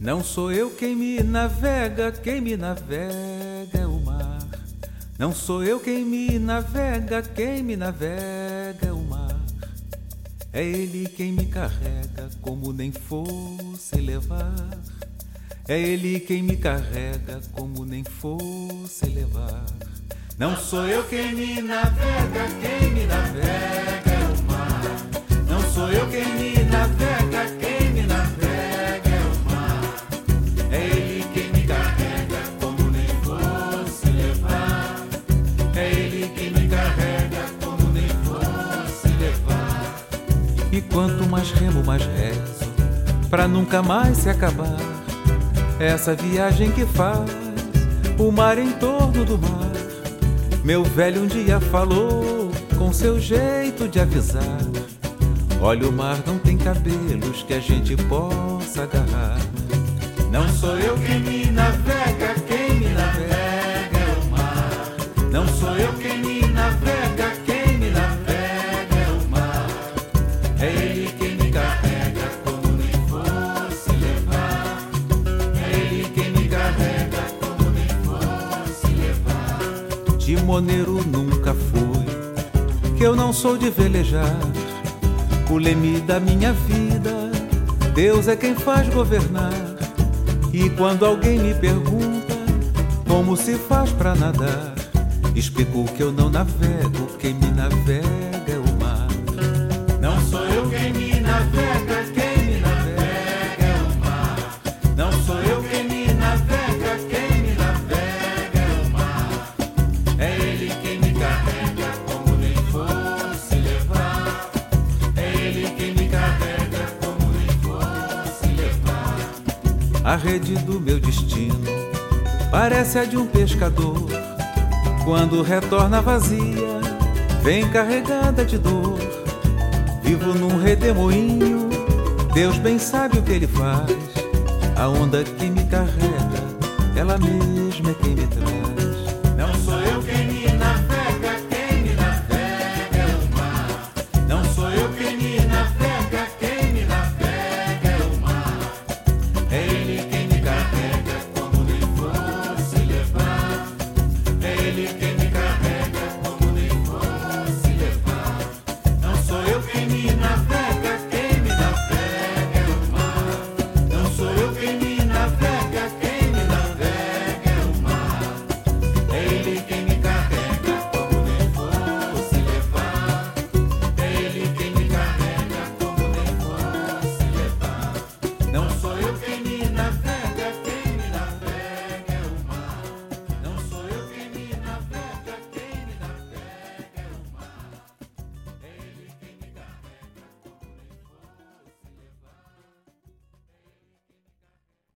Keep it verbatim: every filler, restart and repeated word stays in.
Não sou eu quem me navega, quem me navega é o mar. Não sou eu quem me navega, quem me navega é o mar. É ele quem me carrega como nem fosse levar. É ele quem me carrega como nem fosse levar. Não sou eu quem me navega, quem me navega é o mar. Não sou eu quem me navega, quem me navega é o mar. É ele quem me carrega como nem fosse levar. É ele quem me carrega como nem fosse levar. E quanto mais remo, mais rezo, pra nunca mais se acabar essa viagem que faz o mar em torno do mar. Meu velho um dia falou com seu jeito de avisar: olha, o mar não tem cabelos que a gente possa agarrar. Não sou eu quem me navega, quem me navega é o mar. Não sou eu quem me navega, quem me navega é o mar. É ele quem me carrega como nem fosse levar. É ele quem me carrega como nem fosse levar. Timoneiro nunca fui, que eu não sou de velejar. O leme da minha vida, Deus é quem faz governar. E quando alguém me pergunta como se faz pra nadar, explico que eu não navego, quem me navega é o mar. Não sou eu quem me navega, quem me navega é o mar. Não sou eu quem me navega, quem me navega é o mar. É ele quem me carrega como nem fosse levar. É ele quem me carrega como nem fosse levar. A rede do meu destino parece a de um pescador. Quando retorna vazia, vem carregada de dor. Vivo num redemoinho, Deus bem sabe o que ele faz. A onda que me carrega, ela mesma é quem me traz. Não sou eu quem me navega, quem me navega é o mar. Não sou eu quem me navega, quem me navega é o mar. É ele quem me carrega como nem fosse levar. É ele quem